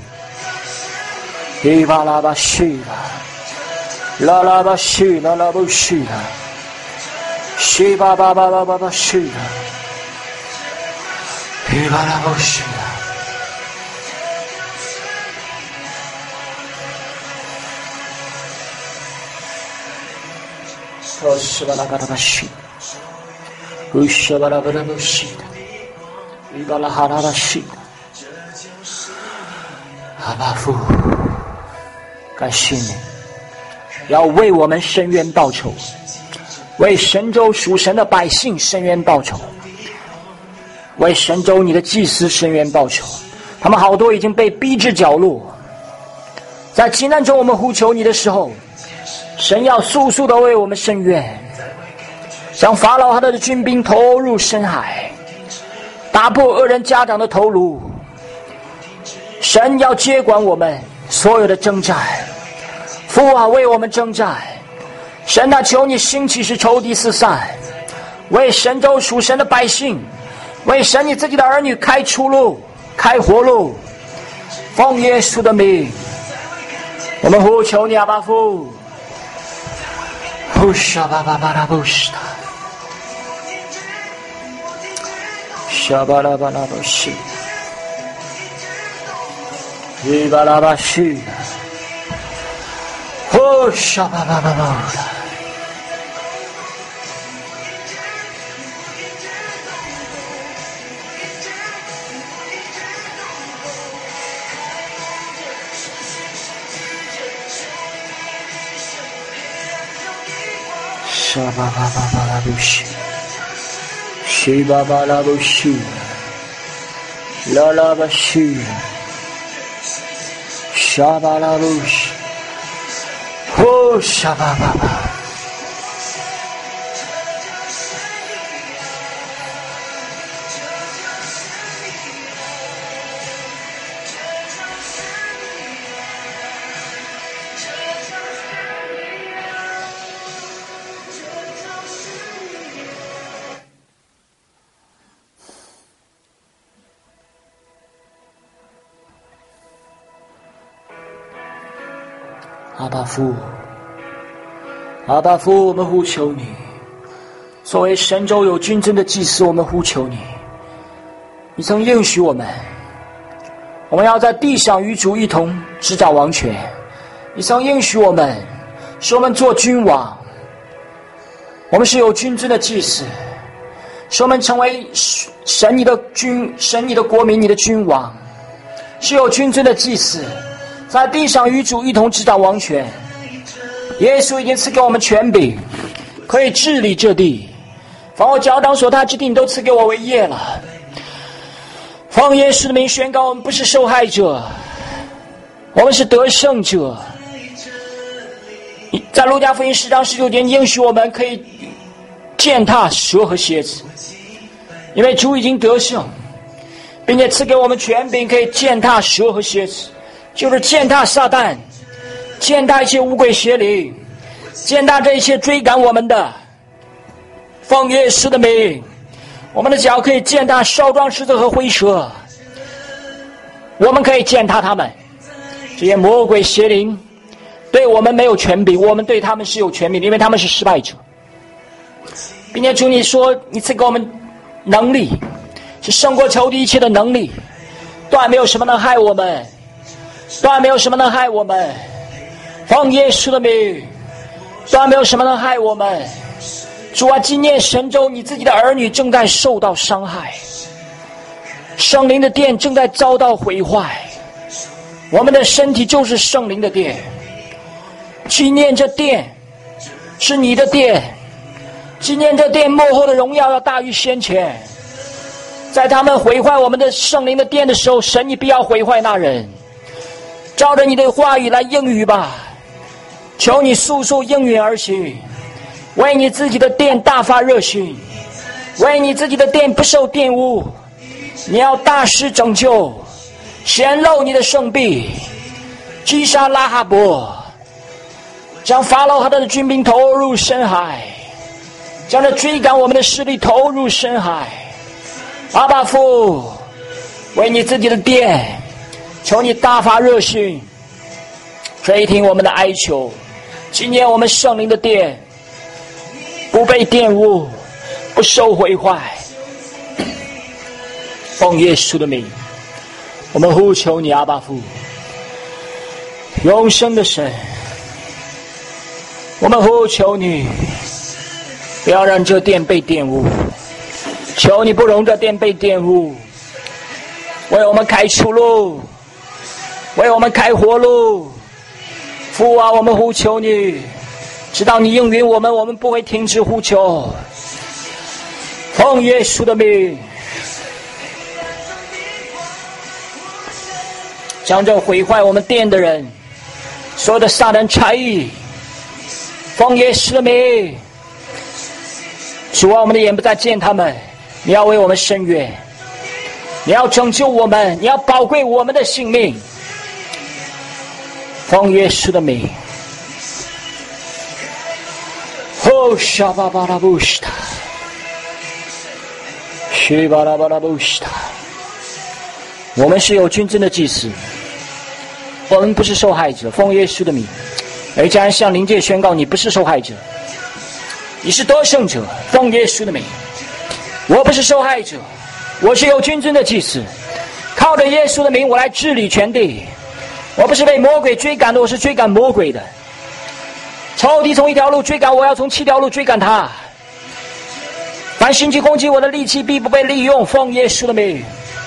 巴拉巴西的，拉拉巴西，拉拉布西的。西巴巴巴巴巴巴西的，伊巴拉布西的，哦西巴拉巴拉巴西，乌西巴拉巴拉布西的，伊巴拉哈拉巴西的，阿爸父，感谢你，要为我们伸冤报仇。为神州属神的百姓伸冤报仇，为神州你的祭司伸冤报仇，他们好多已经被逼至角落。在急难中我们呼求你的时候，神要速速的为我们伸冤，将法老和他的军兵投入深海，打破恶人家长的头颅。神要接管我们所有的征战，父啊，为我们征战。神啊，求你兴起使仇敌四散，为神州属神的百姓，为神你自己的儿女开出路，开活路。奉耶稣的名，我们呼求你，阿爸父。呼沙巴巴巴拉布什达，沙巴拉巴拉布西，伊巴拉巴西达。呼沙巴巴巴巴的。沙巴巴巴巴拉布西，西巴巴拉布西，拉拉巴西，沙巴拉布西，呼沙巴巴巴。阿爸父，阿爸父，我们呼求你，作为神州有君尊的祭司，我们呼求你。你曾应许我们要在地上与主一同执掌王权。你曾应许我们，使我们做君王。我们是有君尊的祭司，使我们成为神你的国民，你的君王，是有君尊的祭司。在地上与主一同执掌王权。耶稣已经赐给我们权柄，可以治理这地，凡我脚掌所踏之地，你都赐给我为业了。 奉耶稣的名宣告，我们不是受害者，我们是得胜者。在路加福音10章19节应许我们可以践踏蛇和蝎子，因为主已经得胜，并且赐给我们权柄，可以践踏蛇和蝎子，就是践踏撒旦，践踏一切污鬼邪灵，践踏这一切追赶我们的。奉耶稣的名，我们的脚可以践踏少壮狮子和灰蛇，我们可以践踏他们。这些魔鬼邪灵对我们没有权柄，我们对他们是有权柄，因为他们是失败者。并且主你说你赐给我们能力，是胜过仇敌一切的能力，断没有什么能害我们，断没有什么能害我们。奉耶稣的名，断没有什么能害我们。主啊，纪念神州，你自己的儿女正在受到伤害，圣灵的殿正在遭到毁坏，我们的身体就是圣灵的殿。纪念这殿是你的殿，纪念这殿幕后的荣耀要大于先前。在他们毁坏我们的圣灵的殿的时候，神你必要毁坏那人。照着你的话语来应允吧，求你速速应允而行，为你自己的殿大发热心，为你自己的殿不受玷污。你要大施拯救，显露你的圣臂，击杀拉哈伯，将法老和他的军兵投入深海，将这追赶我们的势力投入深海。阿爸父，为你自己的殿，求你大发热心，垂听我们的哀求，纪念我们圣灵的殿不被玷污，不受毁坏。奉耶稣的名，我们呼求你，阿爸父，永生的神，我们呼求你，不要让这殿被玷污，求你不容这殿被玷污，为我们开出路，为我们开活路。父啊，我们呼求你，直到你应允我们，我们不会停止呼求。奉耶稣的名，将这毁坏我们殿的人，所有的撒旦差役，奉耶稣的名，主啊，我们的眼不再见他们，你要为我们伸冤，你要拯救我们，你要宝贵我们的性命。奉耶稣的名，哦，沙巴巴拉布什塔，西巴拉巴拉布什塔。我们是有军政的祭司，我们不是受害者。奉耶稣的名，而家人向灵界宣告，你不是受害者，你是得胜者。奉耶稣的名，我不是受害者，我是有军政的祭司，靠着耶稣的名，我来治理全地。我不是被魔鬼追赶的，我是追赶魔鬼的。仇敌从一条路追赶我，要从7条路追赶他。凡心机攻击我的利器必不被利用。奉耶稣的名，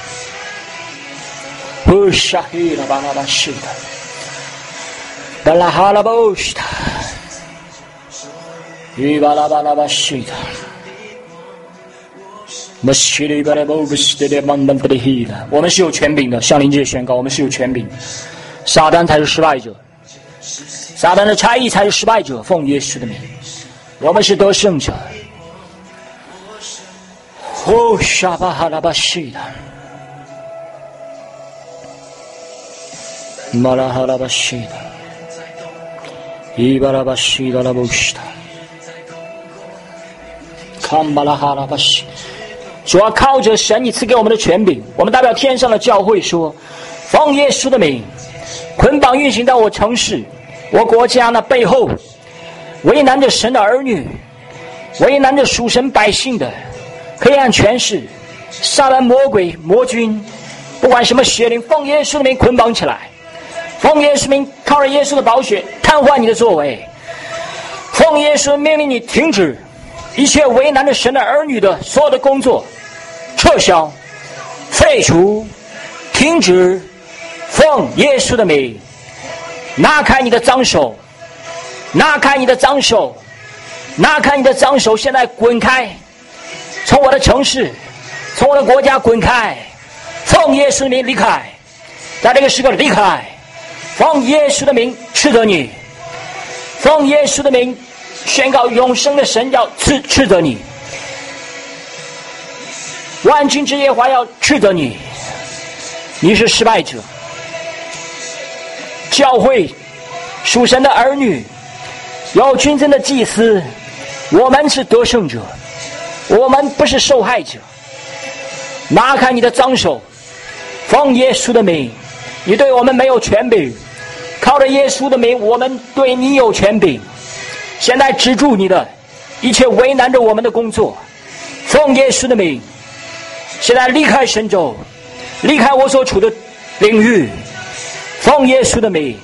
不杀黑了巴拉巴是的，巴拉哈拉布是的，伊巴拉巴拉巴是的。我们是有权柄的，向灵界宣告，我们是有权柄的。撒旦才是失败者，撒旦的差役才是失败者。奉耶稣的名，我们是得胜者。哦，沙巴哈拉巴西的，马拉哈拉巴西的，伊巴拉巴西的拉布西的，康巴拉哈拉巴西。主要靠着神你赐给我们的权柄，我们代表天上的教会说，奉耶稣的名，捆绑运行到我城市我国家那背后为难着神的儿女，为难着属神百姓的黑暗权势、撒旦魔鬼魔军，不管什么邪灵，奉耶稣的名捆绑起来。奉耶稣的名，靠着耶稣的宝血瘫痪你的作为。奉耶稣命令你停止一切为难着神的儿女的所有的工作，撤销、废除、停止。奉耶稣的名，拿开你的脏手，拿开你的脏手，拿开你的脏手，现在滚开，从我的城市，从我的国家滚开。 奉耶稣的名离开，在这个时刻离开，奉耶稣的名斥责你，奉耶稣的名宣告永生的神要斥责你，万军之耶和华要斥责你，你是失败者。教会属神的儿女，有君尊的祭司，我们是得胜者，我们不是受害者。拿开你的脏手，奉耶稣的名，你对我们没有权柄，靠着耶稣的名，我们对你有权柄。现在止住你的一切为难着我们的工作，奉耶稣的名，现在离开神州，离开我所处的领域，奉耶稣的名。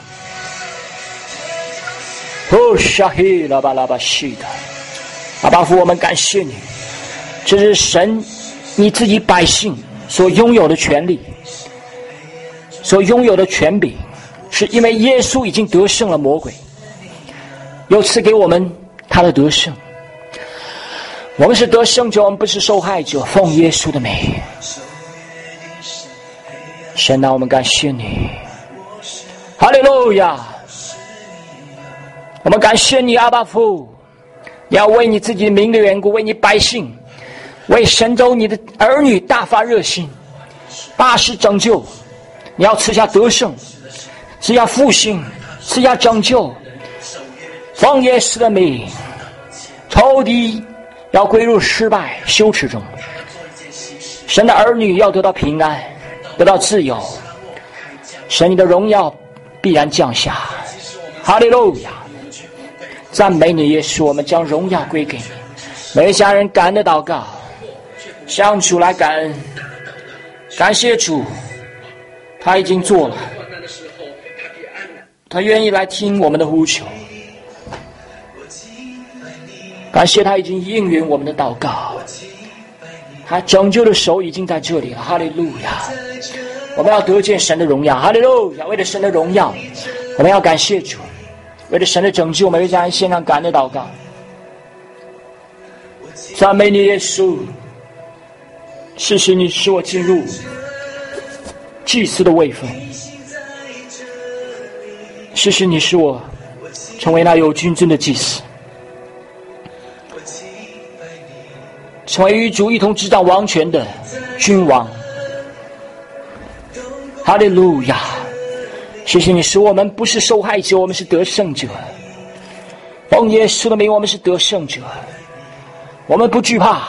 哦，沙嘿拉巴拉巴西的，阿爸父，我们感谢你，这是神你自己百姓所拥有的权利，所拥有的权柄，是因为耶稣已经得胜了魔鬼，又赐给我们他的得胜。我们是得胜者，我们不是受害者，奉耶稣的名。神啊，我们感谢你，哈利路亚！我们感谢你，阿爸父，你要为你自己的名的缘故，为你百姓，为神州你的儿女大发热心，大施拯救。你要赐下得胜，赐下复兴，赐下拯救。奉耶稣的名，仇敌要归入失败羞耻中，神的儿女要得到平安，得到自由。神你的荣耀必然降下，哈利路亚！赞美你耶稣，我们将荣耀归给你。每位家人感恩的祷告，向主来感恩，感谢主，他已经做了，他愿意来听我们的呼求，感谢他已经应允我们的祷告，他拯救的手已经在这里了，哈利路亚！我们要得见神的荣耀，哈利路亚！为了神的荣耀，我们要感谢主，为了神的拯救，我们为家人献上感恩的祷告。赞美你耶稣，谢谢你使我进入祭司的位分，谢谢你使我成为那有君尊的祭司，成为与主一同执掌王权的君王。哈利路亚！谢谢你使我们不是受害者，我们是得胜者。奉耶稣的名，我们是得胜者，我们不惧怕，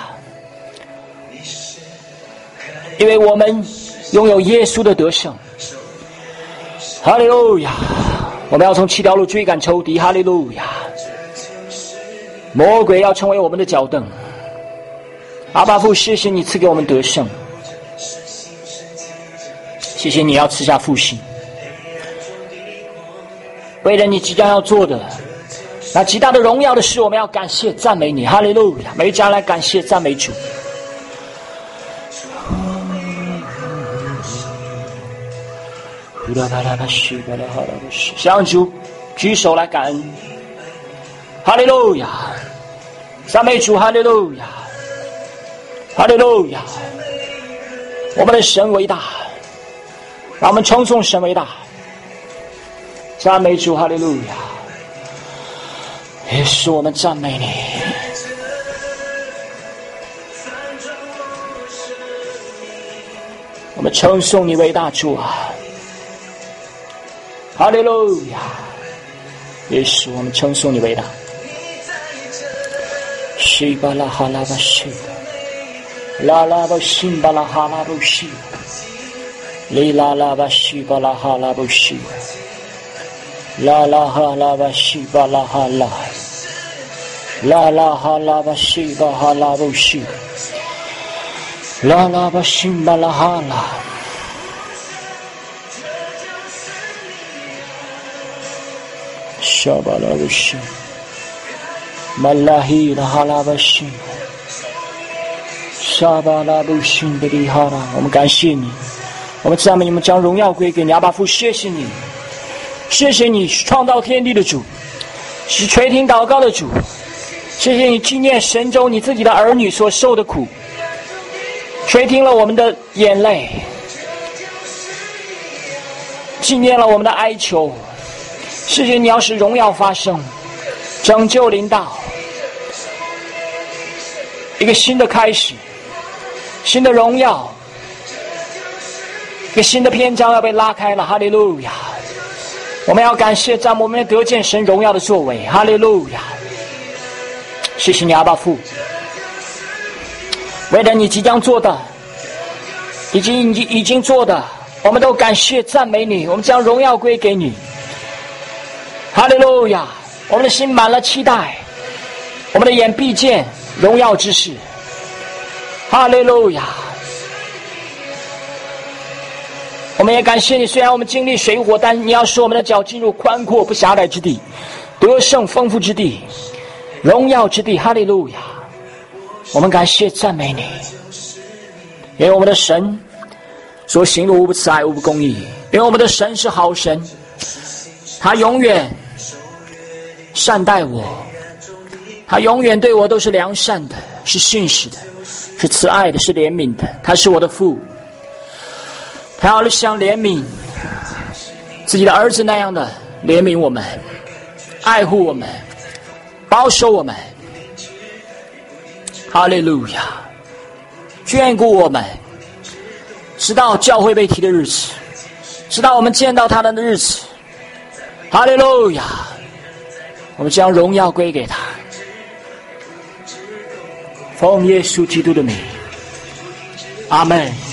因为我们拥有耶稣的得胜。哈利路亚！我们要从七条路追赶仇敌，哈利路亚！魔鬼要成为我们的脚凳。阿爸父，谢谢你赐给我们得胜，谢谢你要赐下复兴。为了你即将要做的那极大的荣耀的事，我们要感谢赞美你，哈利路亚！每一家来感谢赞美主。向主举手来感恩，哈利路亚！赞美主，哈利路亚！哈利路亚！我们的神伟大，让我们称颂神伟大。赞美主，哈利路亚！耶稣，我们赞美你。我们称颂你伟大主啊！哈利路亚！耶稣，我们称颂你伟大。西巴拉哈拉巴西，拉拉巴辛巴拉哈拉巴西，里拉拉巴西巴拉哈拉巴西。La la ha la ba shi ba la ha la, la la ha la ba shi ba ha la ba shi, la la ba shi ba la ha la. Shaba la ba shi, malahi la ha la ba shi, shaba la ba shi ba di ha la。我们感谢你，我们赞美你们，将荣耀归给你，阿爸父，谢谢你。谢谢你创造天地的主，是垂听祷告的主。谢谢你纪念神州你自己的儿女所受的苦，垂听了我们的眼泪， 纪念了我们的哀求。世界你要使荣耀发生，拯救临到，一个新的开始，新的荣耀，一个新的篇章要被拉开了。哈利路亚！我们要感谢赞美，我们要得见神荣耀的作为。哈利路亚！谢谢你阿爸父，为了你即将做的，已经做的，我们都感谢赞美你，我们将荣耀归给你。哈利路亚！我们的心满了期待，我们的眼必见荣耀之事。哈利路亚！我们也感谢你，虽然我们经历水火，但你要使我们的脚进入宽阔不狭窄之地，得胜丰富之地，荣耀之地。哈利路亚！我们感谢赞美你，因为我们的神所行的无不慈爱，无不公义，因为我们的神是好神，他永远善待我，他永远对我都是良善的，是信实的，是慈爱的，是怜悯的。他是我的父，他要像怜悯自己的儿子那样的怜悯我们，爱护我们，保守我们。哈利路亚！眷顾我们，直到教会被提的日子，直到我们见到他的日子。哈利路亚！我们将荣耀归给他，奉耶稣基督的名，阿们。